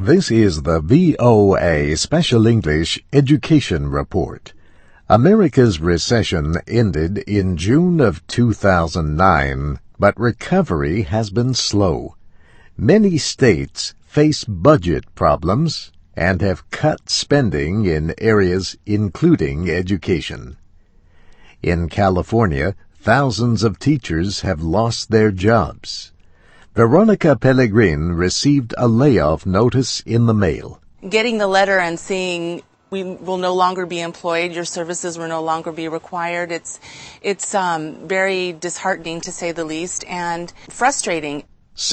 This is the VOA Special English Education Report. America's recession ended in June of 2009, but recovery has been slow. Many states face budget problems and have cut spending in areas including education. In California, thousands of teachers have lost their jobs. Veronica Pellegrin received a layoff notice in the mail. Getting the letter and seeing we will no longer be employed, your services will no longer be required, it's very disheartening to say the least and frustrating.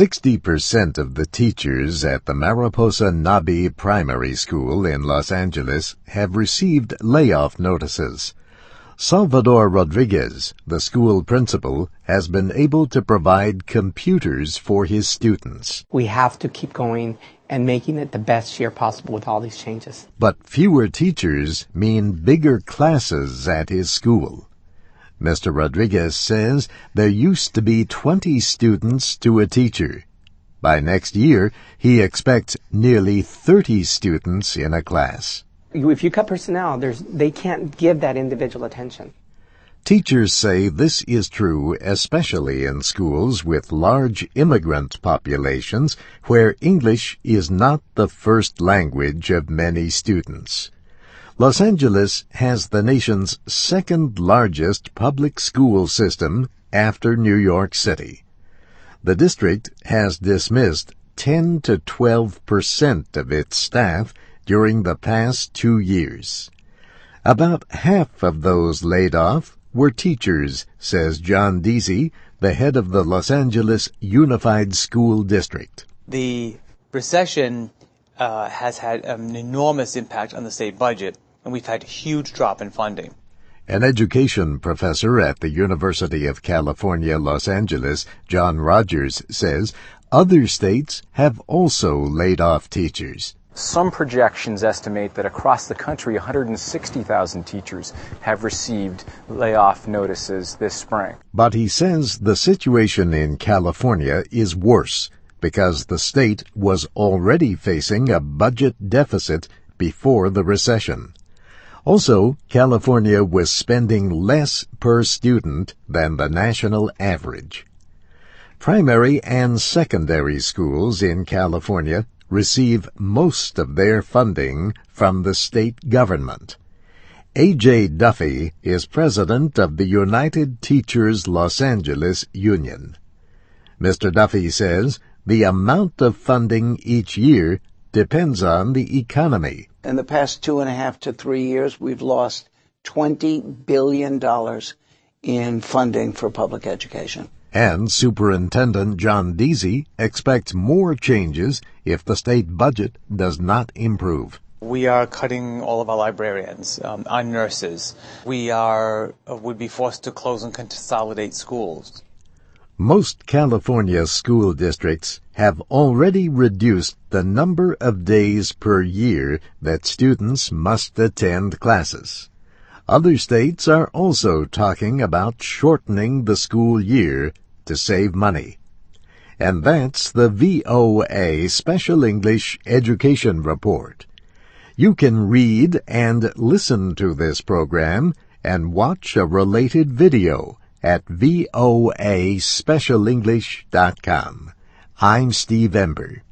60% of the teachers at the Mariposa Nabi Primary School in Los Angeles have received layoff notices. Salvador Rodriguez, the school principal, has been able to provide computers for his students. We have to keep going and making it the best year possible with all these changes. But fewer teachers mean bigger classes at his school. Mr. Rodriguez says there used to be 20 students to a teacher. By next year, he expects nearly 30 students in a class. If you cut personnel, they can't give that individual attention. Teachers say this is true especially in schools with large immigrant populations where English is not the first language of many students. Los Angeles has the nation's second largest public school system after New York City. The district has dismissed 10 to 12% of its staff during the past 2 years. About half of those laid off were teachers, says John Deasy, the head of the Los Angeles Unified School District. The recession has had an enormous impact on the state budget, and we've had a huge drop in funding. An education professor at the University of California, Los Angeles, John Rogers, says other states have also laid off teachers. Some projections estimate that across the country, 160,000 teachers have received layoff notices this spring. But he says the situation in California is worse because the state was already facing a budget deficit before the recession. Also, California was spending less per student than the national average. Primary and secondary schools in California receive most of their funding from the state government. A.J. Duffy is president of the United Teachers Los Angeles Union. Mr. Duffy says the amount of funding each year depends on the economy. In the past 2.5 to 3 years, we've lost $20 billion in funding for public education. And Superintendent John Deasy expects more changes if the state budget does not improve. We are cutting all of our librarians, our nurses. Would be forced to close and consolidate schools. Most California school districts have already reduced the number of days per year that students must attend classes. Other states are also talking about shortening the school year to save money. And that's the VOA Special English Education Report. You can read and listen to this program and watch a related video at voaspecialenglish.com. I'm Steve Ember.